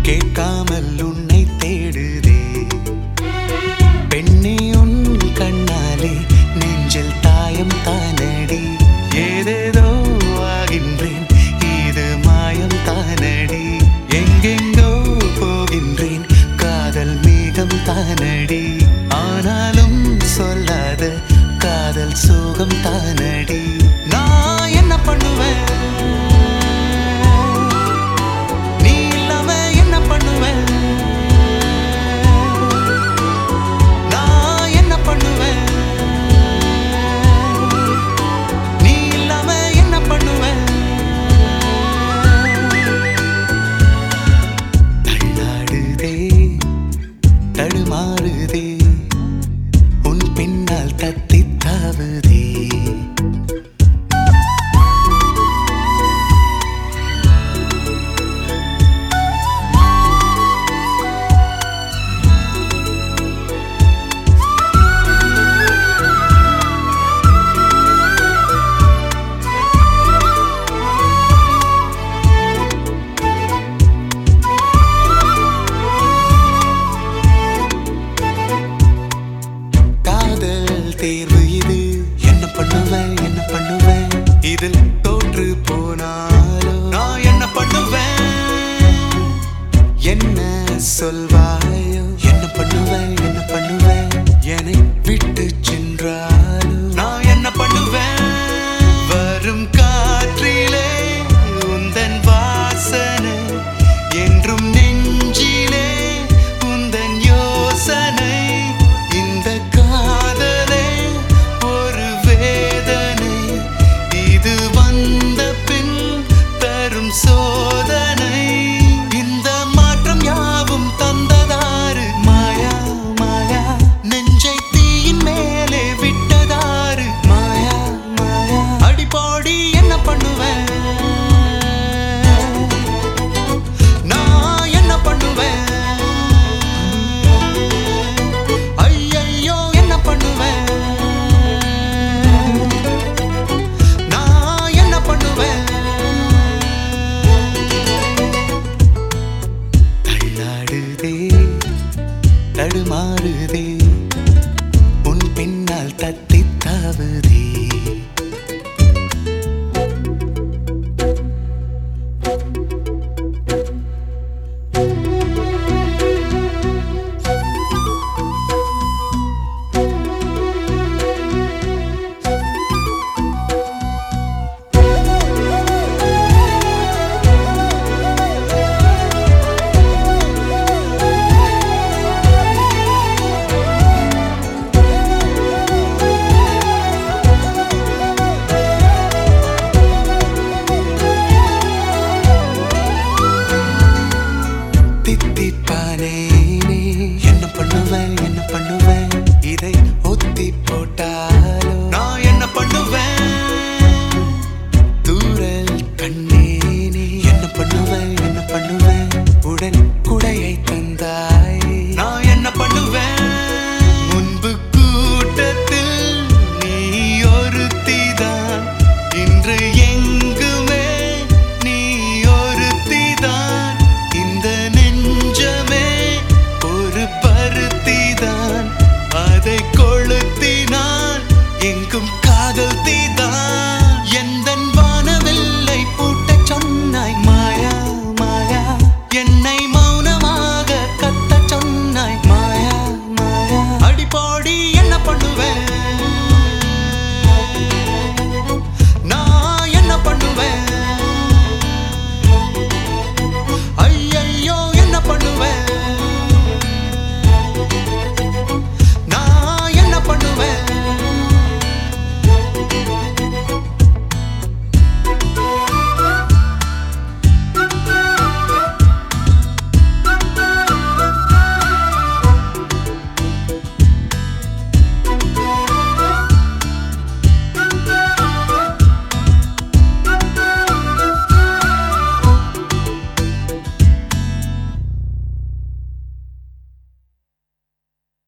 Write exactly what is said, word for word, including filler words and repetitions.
கேட்காமல் உன்னை தேடுதே பெண்ணே உன் கண்ணாலே நெஞ்சில் தாயம் தானடி ஏதேதோ ஆகின்றேன் இது மாயம் தானடி எங்கெங்கோ போகின்றேன் காதல் மேகம் தானடி ஆனாலும் சொல்லாத காதல் சோகம் தானடி நான் என்ன பண்ணுவேன் நீ இல்லாம என்ன பண்ணுவேன் நான் என்ன பண்ணுவேன் நீ இல்லாம என்ன பண்ணுவேன் தள்ளாடுதே தடுமாறுதே உன் பின்னால் தத்தி தாவுதே தேர்வு இது என்ன பண்ணுவேன் என்ன பண்ணுவேன் இதில் தோற்று போனாலோ நான் என்ன பண்ணுவேன் என்ன சொல்வாயோ என்ன பண்ணுவேன் என்ன பண்ணுவேன் என்னை விட்டு சென்றாலோ நான் என்ன பண்ணுவேன் வரும் காற்றிலே உந்தன் வாசனை என்றும் நெஞ்சிலே உந்தன் யோசனை இந்த சோதனை இந்த மாற்றம் யாவும் தந்ததாறு மாயா மாயா நெஞ்சை தீயின் மேலே விட்டதாறு மாயா மாயா அடிப்போடி என்ன பண்ணுவேன் நான் என்ன பண்ணுவேன் ஐயையோ என்ன பண்ணுவேன் நான் என்ன பண்ணுவேன் தடுமாறுதே